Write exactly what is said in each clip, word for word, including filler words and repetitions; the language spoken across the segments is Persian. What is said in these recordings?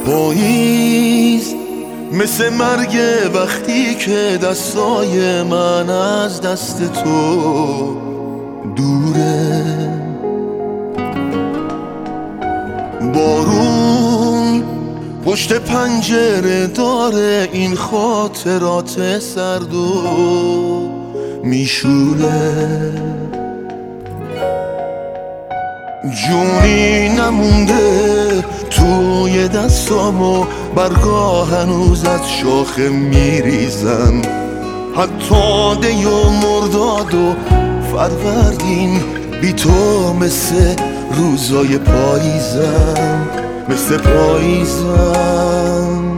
پاییز مثل مرگ وقتی که دستای من از دست تو دوره. بارون پشت پنجره داره این خاطرات سرد و میشوره. جونی نمونده توی دستامو، برگا هنوز از شاخه میریزن. حتی دی و مرداد و فروردین بی تو مثل روزای پاییزن، مثل پاییزن.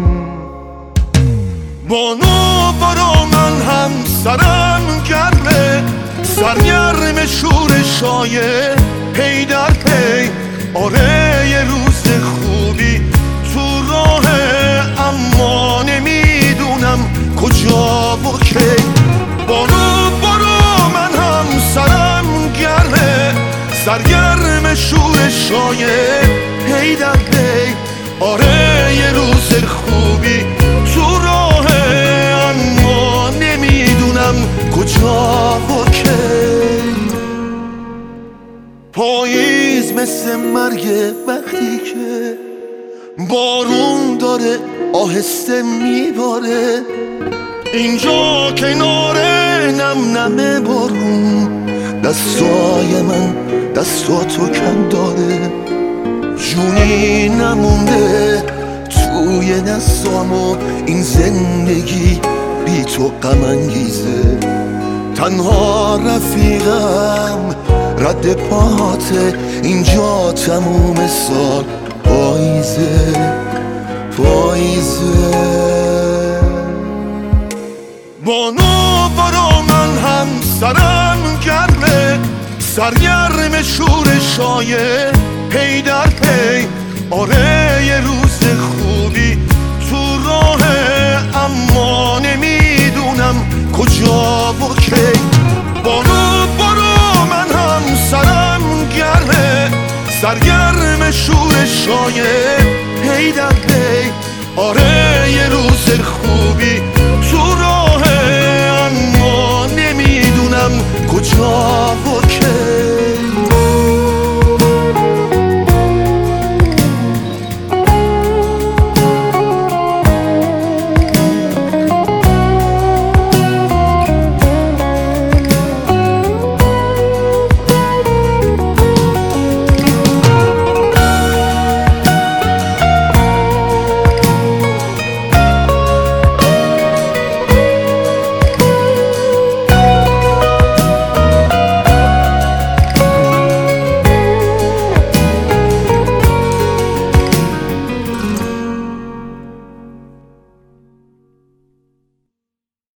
بانو برا من هم سرم گرمه، سرگرم شورشای پی در پی. آره یه روز خوبی تو راهه، اما نمیدونم کجا و کی. بانو برا من هم سرم گرمه، سرگرم شورشای پی در پی. آره یه روز خوبی تو راهه، اما نمیدونم کجا و کی. پاییز مثل مرگ وقتی که بارون داره آهسته میباره. اینجا کنار نم نم بارون دستای من دستاتو کم داره. جونی نمونده توی دستامو، این زندگی بی تو غم انگیزه. تنها رفیقم رد پاته، اینجا تموم سال پاییزه پاییزه. بانو برا من هم سرم گرمه، سرگرم شورشای پی در پی. آره یه روز خوبی تو راهه، اما نمیدونم کجا و کی. بانو برا من هم سرم گرمه، سرگرم شورشای پی در پی. آره یه روز خوبی تو راهه، اما نمیدونم کجا و